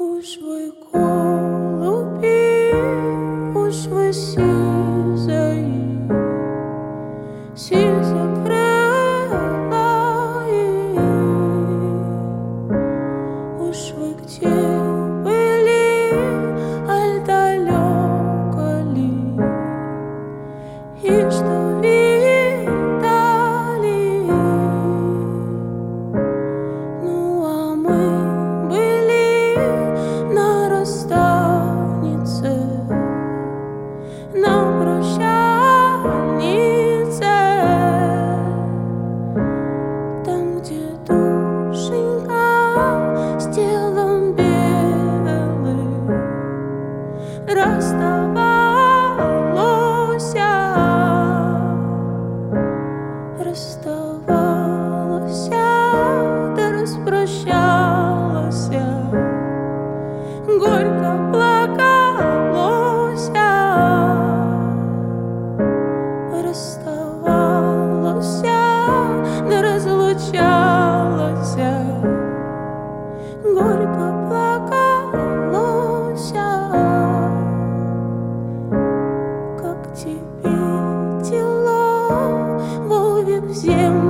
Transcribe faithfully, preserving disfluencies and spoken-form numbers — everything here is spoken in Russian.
Уж вы голуби, уж вы сизые, сизокрылые. Уж вы где были, аль далеко ли, и что видали? Ну а мы были на расстаннице, на прощальнице, там, где душенька с телом белым расставалася, расставалася, да распрощалася, горько плакалося, расставалася, да разлучалася, горько плакалося. Как тебе тяжело, Вовек, в землю